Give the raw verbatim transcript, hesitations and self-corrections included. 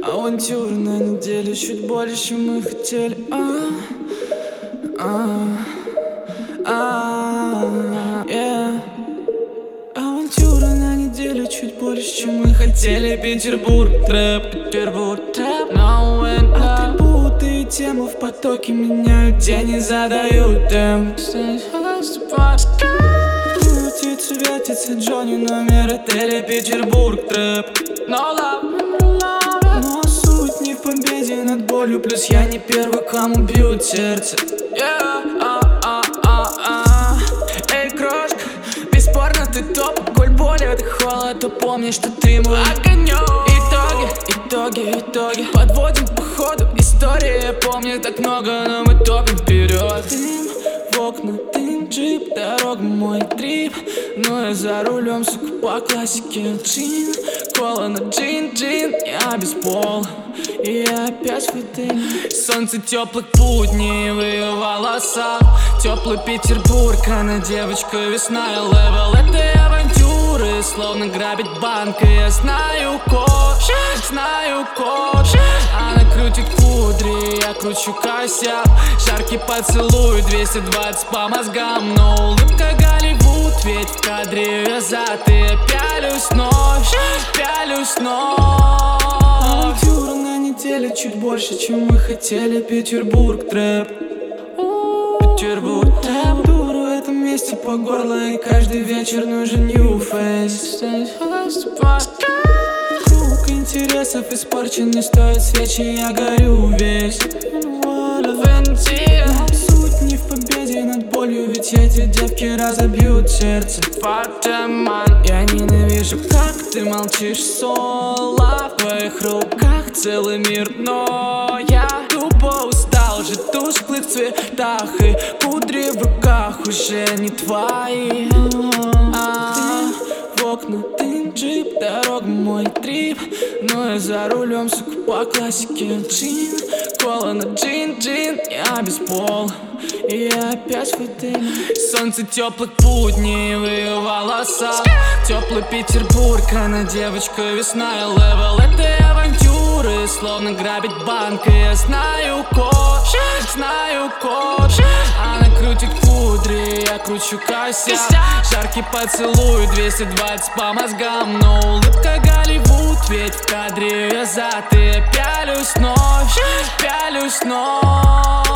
Авантюры на неделю чуть больше, чем мы хотели. а, а, а, yeah. Авантюры на неделю чуть больше, чем мы хотели. Петербург трэп, Петербург трэп, now and now. Атрибуты и темы в потоке меняют день и задают темп. Крутится, вертится Джонни, номер отеля Петербург трэп, no love. Но суть не в победе над болью, плюс я не первый, кому бьют сердце. Yeah, а, а, а, а. Эй, крошка, бесспорно ты топ. Коль боль это холод, то помни, что ты мой огонек. Итоги, итоги, итоги подводим по ходу. История, помню так много, но мы топим вперед. Дым в окна, дым, джип, дорога мой трип. Но я за рулем, сука, по классике. Джин, кола на джин, джин. Я без пола, и я опять в отеле. Солнце теплых будней в ее волосах. Теплый Петербург, она девочка весна и левел этой авантюры. Словно грабить банк, и я знаю код, знаю код. Она крутит кудри, я кручу косяк. Жаркий поцелуй, двести двадцать по мозгам. Но улыбка Голливуд, ведь в кадре я зад. И я пялюсь вновь, пялюсь вновь. Авантюра на неделю чуть больше, чем мы хотели. Петербург трэп, Петербург трэп. Дура в этом месте по горло, и каждый вечер нужен new face. Круг интересов испорчен, не стоит свечи, я горю весь. Но суть не в победе над болью, ведь эти девки разобьют сердце. Я ненавижу, как ты молчишь соло. В твоих руках целый мир, но я тупо устал же тусклых цветах. И кудри в руках уже не твои. а, В окна дым, джип, дорога мой трип. Но я за рулем, сука, по классике. Джин, кола на джин, джин. Я без пола, и я опять в отеле. Солнце теплых будней в ее волосах. Теплый Петербург, она девочка весна и левел этой авантюры. Словно грабить банк, и я знаю код, знаю код. Она крутит кудри, я кручу косяк. Жаркий поцелуй, двести двадцать по мозгам. Но улыбка Голливуд, ведь в кадре я зад. И я пялюсь вновь, пялюсь вновь.